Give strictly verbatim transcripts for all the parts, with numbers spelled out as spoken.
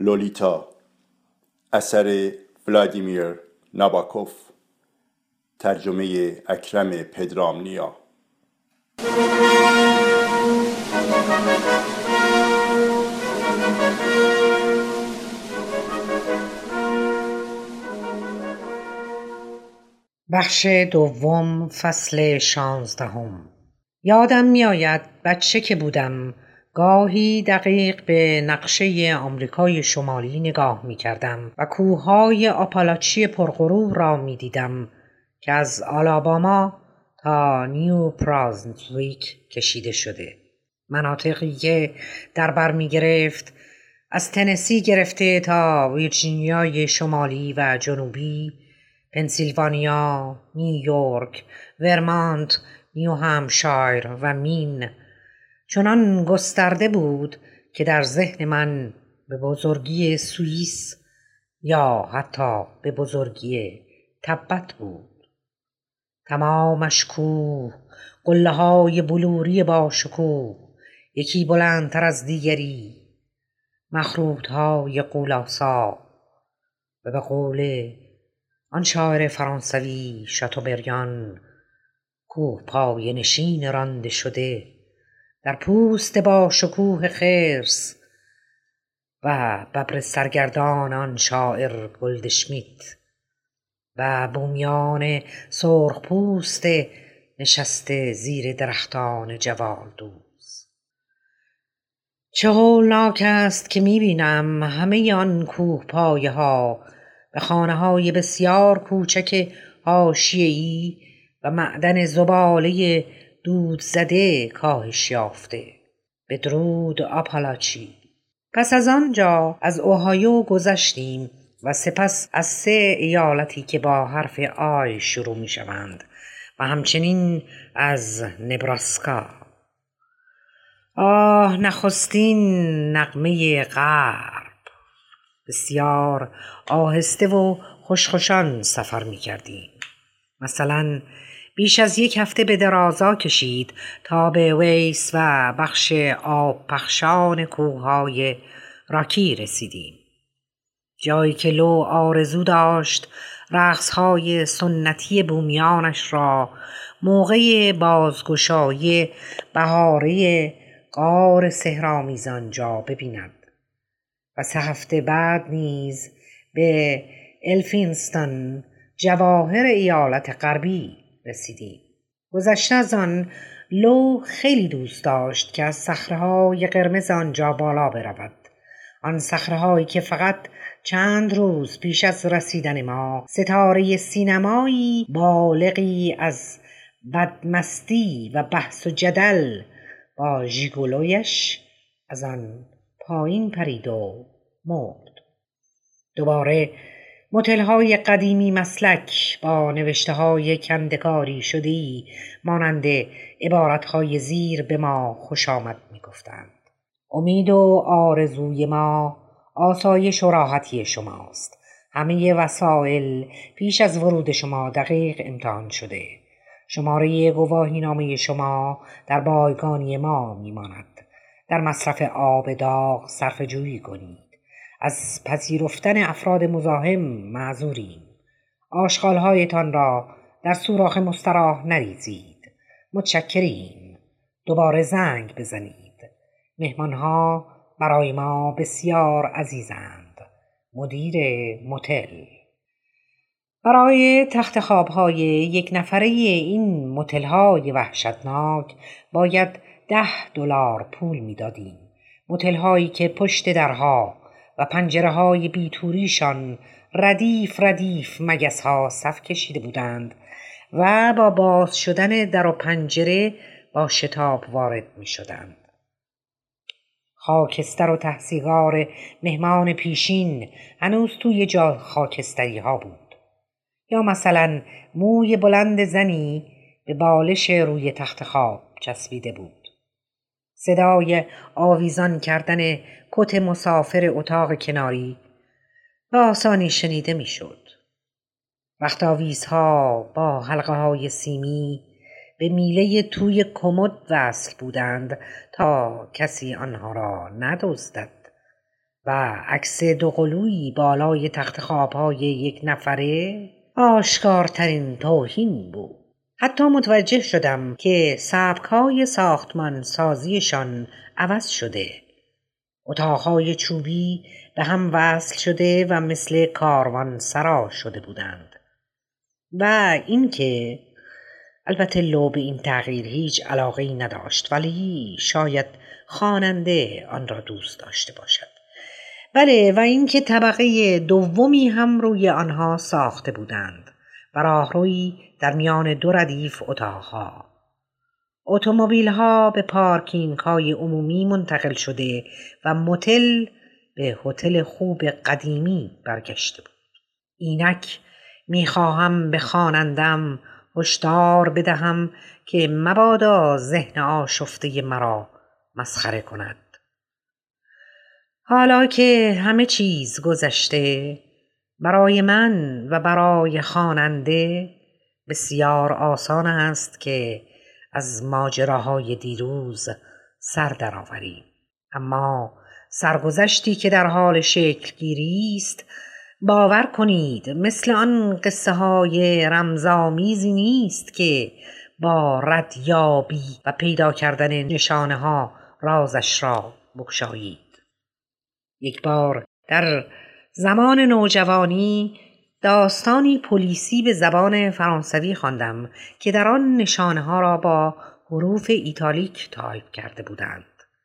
لولیتا اثر ولادیمیر ناباکوف، ترجمه اکرم پدرامنیا. بخش دوم، فصل شانزدهم. یادم میآید بچه که بودم گاهی دقیق به نقشه آمریکای شمالی نگاه می کردم و کوههای آپالاچی پرغرور را می دیدم که از آلاباما تا نیو برانزویک کشیده شده. مناطقی که در بر می گرفت از تنسی گرفته تا ویرجینیای شمالی و جنوبی، پنسیلوانیا، نیویورک، ورمانت، نیو همشایر و مین چنان گسترده بود که در ذهن من به بزرگی سوئیس یا حتی به بزرگی تبت بود. تمامش کوه، قله های بلوری با شکوه، یکی بلندتر از دیگری، مخروط های قولاسا و به قول آن شاعر فرانسوی شاتوبریان، کوه پای نشین رانده شده در پوست با شکوه خرس و ببر سرگردان آن شاعر گلدشمیت و بومیان سرخ پوست نشسته زیر درختان جوالدوز. چه هولناک است که میبینم همه آن کوه پایه ها به خانه های بسیار کوچک حاشیه‌ای و معدن زباله دود زده کاهش یافته. بدرود آپالاچی. پس از آنجا از اوهایو گذشتیم و سپس از سه ایالتی که با حرف آی شروع می شوند و همچنین از نبراسکا. آه، نخستین نغمه غرب. بسیار آهسته و خوشخوشان سفر می کردیم. مثلا بیش از یک هفته به درازا کشید تا به ویس و بخش آب پخشان کوههای راکی رسیدیم. جایی که لو آرزو داشت رقصهای سنتی بومیانش را موقع بازگشایی بهاره غار سحرآمیز آنجا ببیند. و سه هفته بعد نیز به الفینستون، جواهر ایالت غربی رسیدیم. گذشته از آن، لو خیلی دوست داشت که از صخره‌های قرمز آنجا بالا برود. آن صخره‌هایی که فقط چند روز پیش از رسیدن ما ستاره سینمایی بالغی از بدمستی و بحث و جدل با ژیگولویش از آن پایین پرید و مرد. دوباره متل‌های قدیمی مسلک با نوشته‌های کندکاری شده‌ای مانند عبارت‌های زیر به ما خوش آمد می‌گفتند. امید و آرزوی ما آسایش و راحتی شماست. همه وسایل پیش از ورود شما دقیق امتحان شده. شماره گواهینامه شما در بایگانی ما می‌ماند. در مصرف آب داغ صرفه‌جویی کنید. از پذیرفتن افراد مزاحم معذوریم. آشغال‌هایتان را در سوراخ مستراح نریزید. متشکریم. دوباره زنگ بزنید. مهمان‌ها برای ما بسیار عزیزند. مدیر متل. برای تخت خواب‌های یک نفره این متل‌های وحشتناک باید ده دلار پول می‌دادیم. متل‌هایی که پشت درها و پنجره‌های بیتوریشان ردیف ردیف مگس‌ها صف کشیده بودند و با باز شدن در و پنجره با شتاب وارد می‌شدند. خاکستر و تحصیگار مهمان پیشین هنوز توی جا خاکستری ها بود. یا مثلا موی بلند زنی به بالش روی تخت خواب چسبیده بود. صدای آویزان کردن کت مسافر اتاق کناری به آسانی شنیده می شد. رخت آویزها با حلقه های سیمی به میله توی کمد وصل بودند تا کسی آنها را ندزدد و عکس دوقلویی بالای تخت خوابهای یک نفره آشکارترین توهین بود. حتی متوجه شدم که سبک‌های ساختمان سازیشان عوض شده. اتاقهای چوبی به هم وصل شده و مثل کاروان سرا شده بودند. و اینکه البته لو به این تغییر هیچ علاقه‌ای نداشت، ولی شاید خواننده آن را دوست داشته باشد. بله، و اینکه طبقه دومی هم روی آنها ساخته بودند و راهرویی در میان دو ردیف اتاقها. اتومبیل‌ها به پارکینگ‌های عمومی منتقل شده و موتل به هتل خوب قدیمی برگشته بود. اینک می‌خواهم به خواننده‌ام هشدار بدهم که مبادا ذهن آشفته مرا مسخره کند. حالا که همه چیز گذشته، برای من و برای خواننده بسیار آسان است که از ماجراهای دیروز سر درآوریم. اما سرگذشتی که در حال شکل گیری است، باور کنید مثل آن قصه های رمزآمیزی نیست که با ردیابی و پیدا کردن نشانه ها رازش را بگشایید. یک بار در زمان نوجوانی داستانی پلیسی به زبان فرانسوی خواندم که در آن نشانه ها را با حروف ایتالیک تایپ کرده بودند.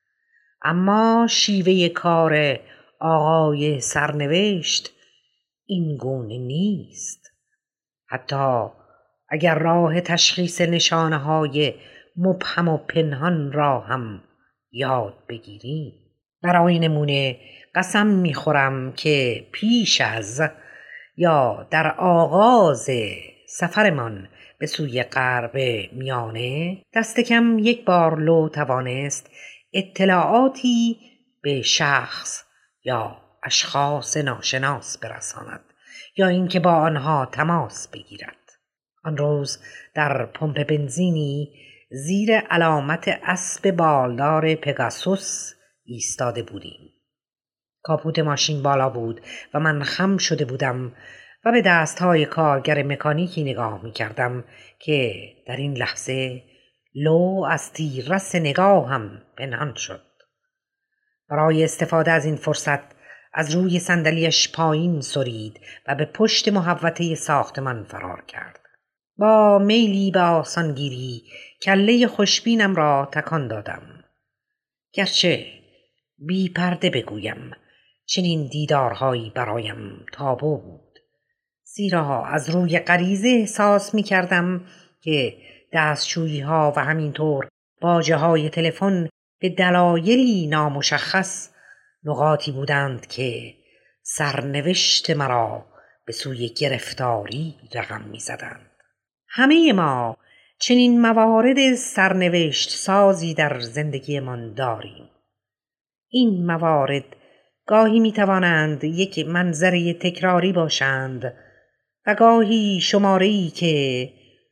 اما شیوه کار آقای سرنوشت این گونه نیست. حتی اگر راه تشخیص نشانه های مبهم و پنهان را هم یاد بگیریم. برای نمونه قسم میخورم که پیش از یا در آغاز سفرمان به سوی غرب میانه دست کم یک بار لو توانست اطلاعاتی به شخص یا اشخاص ناشناس برساند یا اینکه با آنها تماس بگیرد. آن روز در پمپ بنزینی زیر علامت اسب بالدار پگاسوس ایستاده بودیم. کاپوت ماشین بالا بود و من خم شده بودم و به دستهای کارگر مکانیکی نگاه می کردم که در این لحظه لو از تیررس نگاهم پنهان شد. برای استفاده از این فرصت از روی صندلیاش پایین سرید و به پشت محوطه ساختمان فرار کرد. با میلی به آسانگیری کله خوشبینم را تکان دادم. گرچه بی پرده بگویم چنین دیدارهایی برایم تابو بود، زیرا از روی غریزه احساس می کردم که دستشویی ها و همینطور باجه های تلفن به دلایلی نامشخص نقاطی بودند که سرنوشت مرا به سوی گرفتاری رقم می زدند. همه ما چنین موارد سرنوشت سازی در زندگیمان داریم. این موارد گاهی می توانند یک منظره تکراری باشند و گاهی شماره‌ای که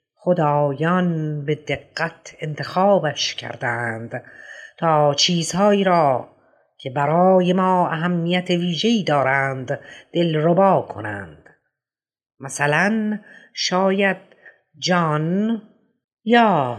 خدایان به دقت انتخابش کردند تا چیزهایی را که برای ما اهمیت ویژه‌ای دارند دلربا کنند. مثلا شاید جان یا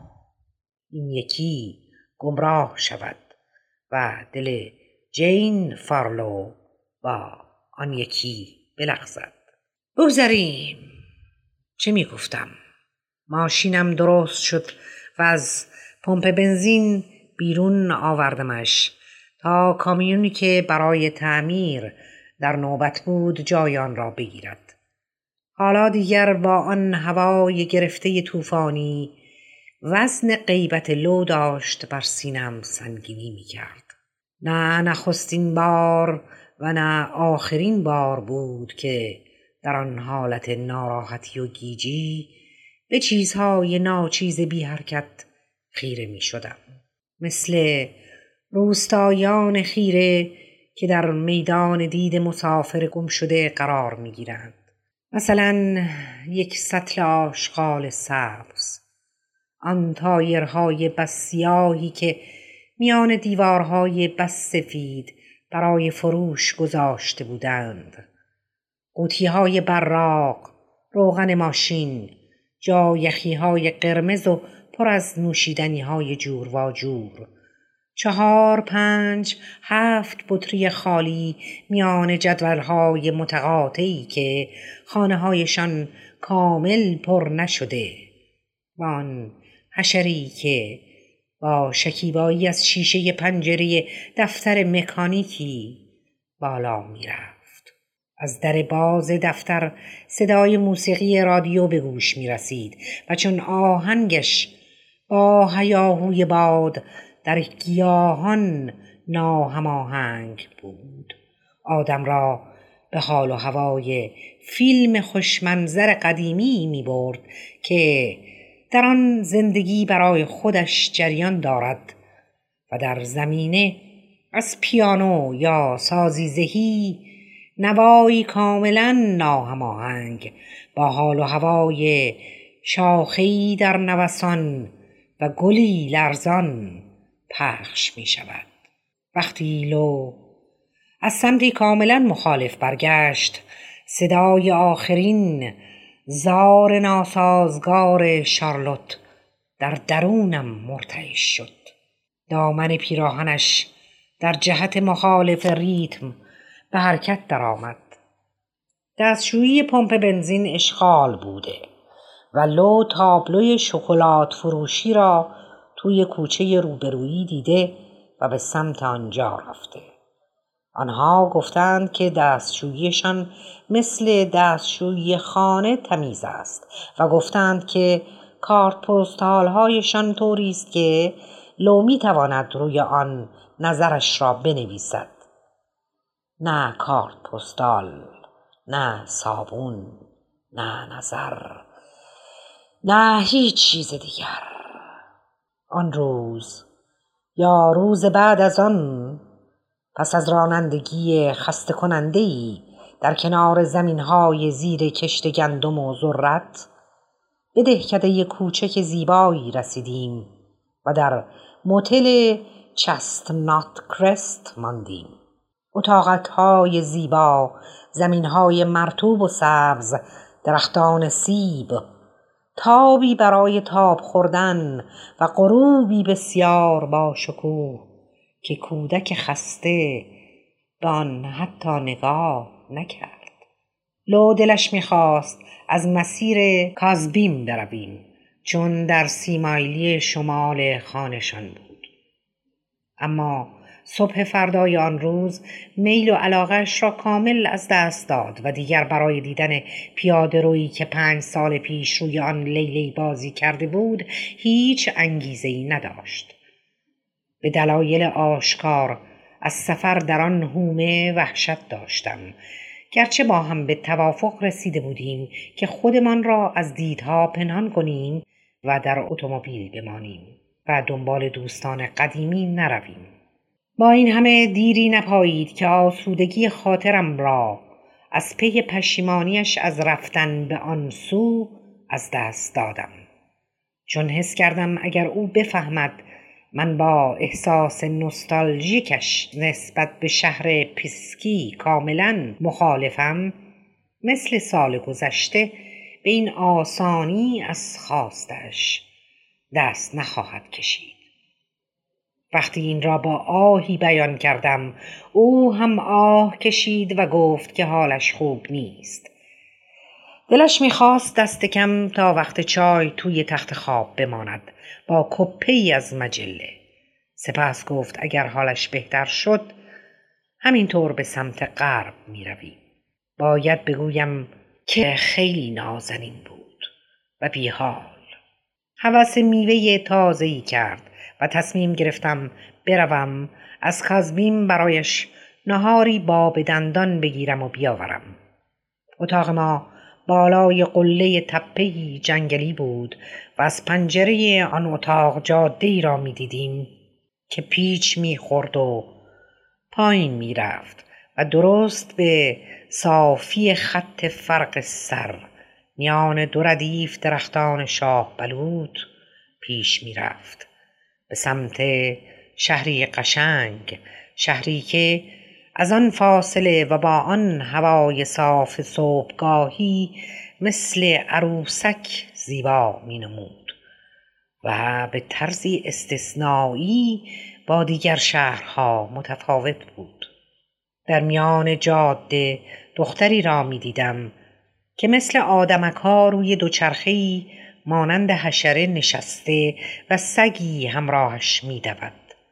این یکی گمراه شود و دل جین فارلو با آن یکی بلغزد. بگذاریم. چه می گفتم؟ ماشینم درست شد و از پمپ بنزین بیرون آوردمش تا کامیونی که برای تعمیر در نوبت بود جای آن را بگیرد. حالا دیگر با آن هوای گرفته طوفانی وزن غیبت لو داشت بر سینم سنگینی می کرد. نه نخستین بار و نه آخرین بار بود که در آن حالت ناراحتی و گیجی به چیزهای ناچیز بی حرکت خیره می شدم. مثل روستایان خیره که در میدان دید مسافر گم شده قرار می گیرند. مثلا یک سطل آشغال سبز، آن تایرهای بس سیاهی که میان دیوارهای بس سفید برای فروش گذاشته بودند. قوطی‌های براق، روغن ماشین، جایخی‌های قرمز و پر از نوشیدنی‌های جور و جور. چهار، پنج، هفت بطری خالی میان جدول‌های متقاطعی که خانه‌هایشان کامل پر نشده و آن حشری که با شکیبایی از شیشه پنجره دفتر مکانیکی بالا می‌رفت. از در باز دفتر صدای موسیقی رادیو به گوش می‌رسید و چون آهنگش با هیاهوی باد در گیاهان ناهماهنگ بود، آدم را به حال و هوای فیلم خوشمنظر قدیمی می برد که در آن زندگی برای خودش جریان دارد و در زمینه از پیانو یا سازیزهی نوایی کاملا ناهماهنگ با حال و هوای شاخه‌ای در نوسان و گلی لرزان پخش می شود. وقتی لو از سمتی کاملا مخالف برگشت، صدای آخرین زار ناسازگار شارلوت در درونم مرتعش شد. دامن پیراهنش در جهت مخالف ریتم به حرکت درآمد. دستشویی پمپ بنزین اشغال بوده و لو تابلوی شکلات فروشی را توی کوچه روبرویی دیده و به سمت آنجا رفته. آنها گفتند که دستشوییشان مثل دستشویی خانه تمیز است و گفتند که کارت پستال هایشان طوری است که لو می تواند روی آن نظرش را بنویسد. نه کارت پستال، نه صابون، نه نظر، نه هیچ چیز دیگر. آن روز یا روز بعد از آن، پس از رانندگی خسته کننده‌ای در کنار زمین‌های زیر کشت گندم و ذرت، به دهکده کوچک زیبایی رسیدیم و در موتل چستنات کرست ماندیم. اتاقک‌های زیبا، زمین‌های مرطوب و سبز، درختان سیب، تابی برای تاب خوردن و غروبی بسیار با شکوه که کودک خسته به آن حتی نگاه نکرد. لو دلش می‌خواست از مسیر کازبین برویم، چون در سی مایلی شمال خانه‌شان بود. اما صبح فردای آن روز میل و علاقه‌اش را کامل از دست داد و دیگر برای دیدن پیاده رویی که پنج سال پیش روی آن لیلی بازی کرده بود هیچ انگیزه‌ای نداشت. به دلایل آشکار از سفر در آن حومه وحشت داشتم، گرچه با هم به توافق رسیده بودیم که خودمان را از دیدها پنهان کنیم و در اتومبیل بمانیم و دنبال دوستان قدیمی نرویم. با این همه دیری نپایید که آسودگی خاطرم را از پی پشیمانیش از رفتن به آن سو از دست دادم، چون حس کردم اگر او بفهمد من با احساس نوستالژیکش نسبت به شهر پیسکی کاملا مخالفم، مثل سال گذشته به این آسانی از خواستش دست نخواهد کشید. وقتی این را با آهی بیان کردم، او هم آه کشید و گفت که حالش خوب نیست. دلش میخواست دست کم تا وقت چای توی تخت خواب بماند با کپه‌ای از مجله. سپس گفت اگر حالش بهتر شد همینطور به سمت غرب میرویم. باید بگویم که خیلی نازنین بود و بیحال. هوس میوه تازه‌ای کرد و تصمیم گرفتم بروم از کازبین برایش نهاری باب دندان بگیرم و بیاورم. اتاق ما بالای قله تپه‌ای جنگلی بود و از پنجره آن اتاق جاده‌ای را می دیدیم که پیچ می خورد و پایین می رفت و درست به صافی خط فرق سر میان دو ردیف درختان شاه بلوط پیش می رفت به سمت شهری قشنگ، شهری که از آن فاصله و با آن هوای صاف صبحگاهی مثل عروسک زیبا می نمود و به طرزی استثنایی با دیگر شهرها متفاوت بود. در میان جاده دختری را می دیدم که مثل آدمک‌ها روی دوچرخه‌ای مانند حشره نشسته و سگی همراهش می دود.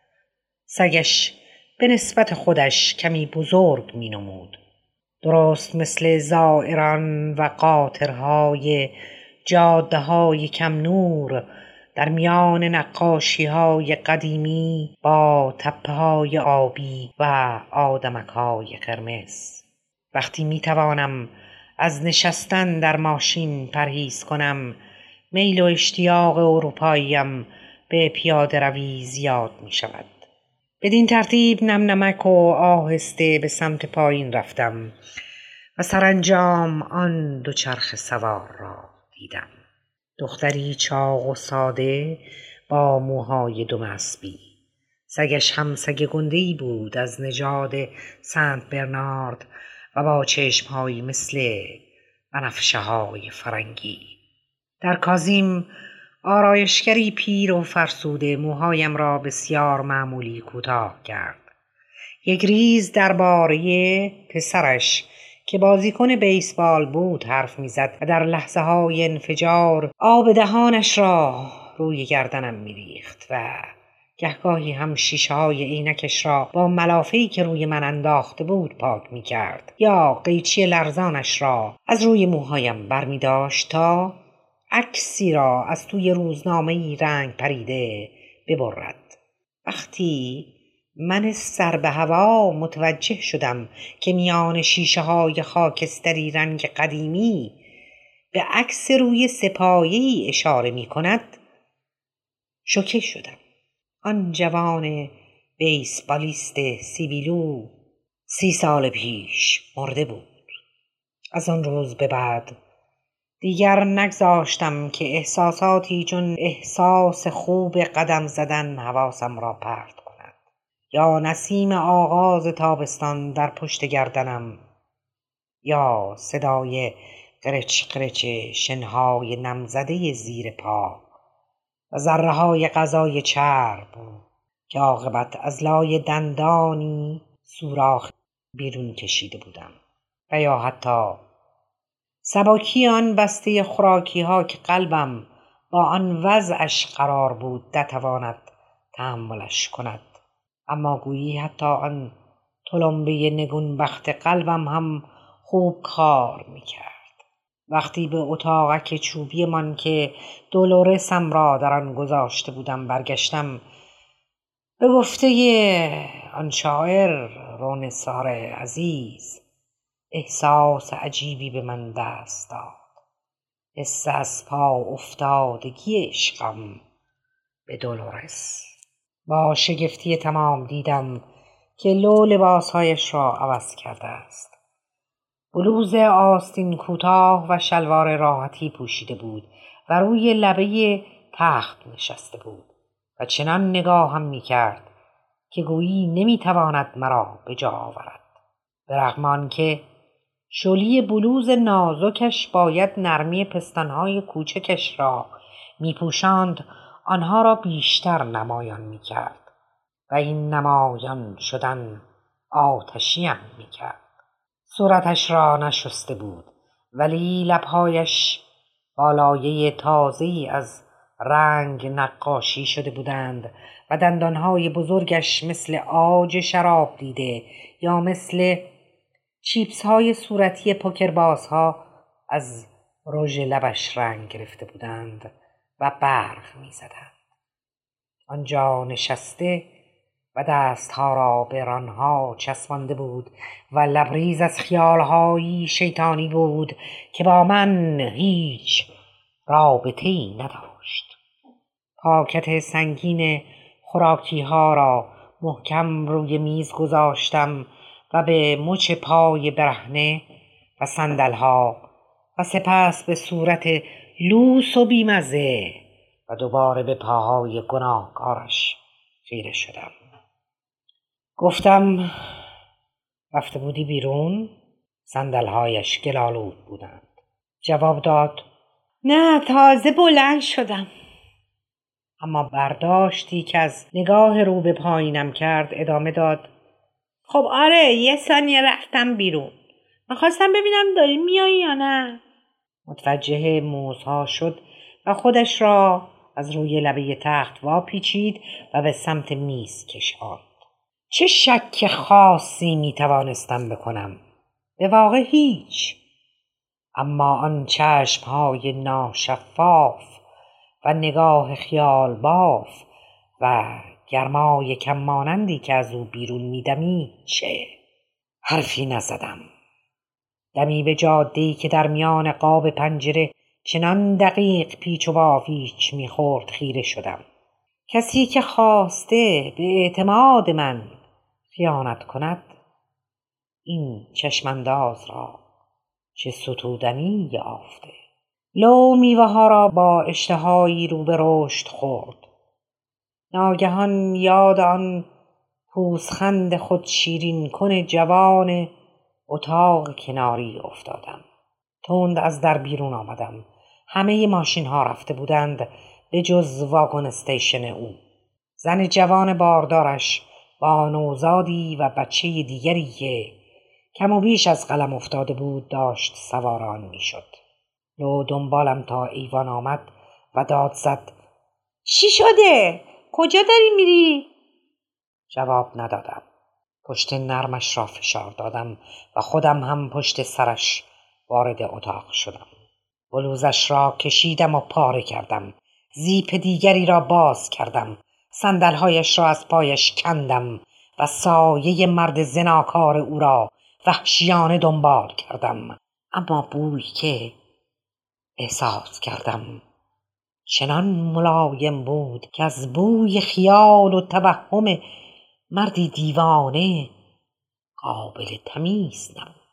سگش به نسبت خودش کمی بزرگ می نمود. درست مثل زائران و قاطرهای جاده های کم نور در میان نقاشی های قدیمی با تپه های آبی و آدمک های قرمز. وقتی می توانم از نشستن در ماشین پرهیز کنم، میل و اشتیاق اروپاییم به پیاده روی زیاد می شود. بدین ترتیب نم نمک و آهسته به سمت پایین رفتم و سرانجام آن دوچرخه سوار را دیدم. دختری چاق و ساده با موهای دم اسبی. سگش هم سگ گنده‌ای بود از نژاد سنت برنارد و با چشمهایی مثل بنفشه های فرنگی. در کازیم آرایشگری پیر و فرسوده موهایم را بسیار معمولی کوتاه کرد. یک ریز درباره پسرش که بازیکن بیسبال بود حرف میزد و در لحظه های انفجار آب دهانش را روی گردنم میریخت و گهگاهی هم شیشه های عینکش را با ملافه‌ای که روی من انداخته بود پاک میکرد یا قیچی لرزانش را از روی موهایم برمی داشت تا عکسی را از توی روزنامه‌ای رنگ پریده ببرد. وقتی من سر به هوا متوجه شدم که میان شیشه های خاکستری رنگ قدیمی به عکس روی سپایه‌ای اشاره می کند، شوکه شدم. آن جوان بیسبالیست سیبیلو سی سال پیش مرده بود. از آن روز به بعد دیگر نگذاشتم که احساساتی چون احساس خوب قدم زدن حواسم را پرت کند، یا نسیم آغاز تابستان در پشت گردنم، یا صدای قرچ قرچ شنهای نمزده زیر پا و ذره های غذای چرب که عاقبت از لای دندانی سوراخ بیرون کشیده بودم، و یا حتی سبکی آن بسته خوراکی ها که قلبم با آن وضعش قرار بود نتواند تحملش کند. اما گویی حتی آن تلمبه نگونبخت قلبم هم خوب کار میکرد. وقتی به اتاقک چوبی من که دولورسم را در آن گذاشته بودم برگشتم، به گفته آن شاعر رونسار عزیز احساس عجیبی به من دست داد. حس از پا افتادگی عشقم به دولورس. با شگفتی تمام دیدم که لو لباسهایش را عوض کرده است. بلوز آستین کوتاه و شلوار راحتی پوشیده بود و روی لبه تخت نشسته بود و چنان نگاهم می کرد که گویی نمی تواند مرا به جا آورد. به رغم آنکه شلی بلوز نازکش باید نرمی پستانهای کوچکش را می پوشاند، آنها را بیشتر نمایان می کرد و این نمایان شدن آتشیم می کرد. صورتش را نشسته بود ولی لبهایش با لایه تازه‌ای از رنگ نقاشی شده بودند و دندانهای بزرگش مثل عاج شراب دیده یا مثل چیپس های صورتی پوکربازها از رژ لبش رنگ گرفته بودند و برق می زدند. آنجا نشسته و دستها را به رانها چسبانده بود و لبریز از خیالهایی شیطانی بود که با من هیچ رابطه‌ای نداشت. پاکت سنگین خوراکی ها را محکم روی میز گذاشتم و به مچ پای برهنه و صندل ها و سپس به صورت لوس و بیمزه و دوباره به پاهای گناهکارش خیره شدم. گفتم رفته بودی بیرون؟ صندل‌هایش گل‌آلود بودند. جواب داد: نه، تازه بلند شدم. اما برداشتی که از نگاه رو به پایینم کرد ادامه داد: خب آره، یه ثانیه رفتم بیرون. میخواستم ببینم داری میایی یا نه. متوجه موزها شد و خودش را از روی لبه تخت واپیچید و به سمت میز کشاند. چه شک خاصی میتوانستم بکنم؟ به واقع هیچ. اما آن چشمهای ناشفاف و نگاه خیال باف و گرمای کم مانندی که از او بیرون میدمید، چه؟ حرفی نزدم. دمی به جاده‌ای که در میان قاب پنجره چنان دقیق پیچ و بافیچ میخورد خیره شدم. کسی که خواسته به اعتماد من خیانت کند، این چشمانداز را چه ستودنی یافته. لو میوه ها را با اشتهایی رو به رشد خورد. ناگهان یاد آن پوزخند خود شیرین کن جوان اتاق کناری افتادم. تند از در بیرون آمدم. همه ماشین ها رفته بودند به جز واگن استیشن او. زن جوان باردارش با نوزادی و بچه دیگری که کم و بیش از قلم افتاده بود داشت سواران می شد. لو دنبالم تا ایوان آمد و داد زد: چی شده؟ کجا داری میری؟ جواب ندادم. پشت نرمش را فشار دادم و خودم هم پشت سرش وارد اتاق شدم. بلوزش را کشیدم و پاره کردم. زیپ دیگری را باز کردم. صندل‌هایش را از پایش کندم و سایه مرد زناکار او را وحشیانه دنبال کردم. اما بویی که احساس کردم چنان ملایم بود که از بوی خیال و توهم مردی دیوانه قابل تمیز نبود.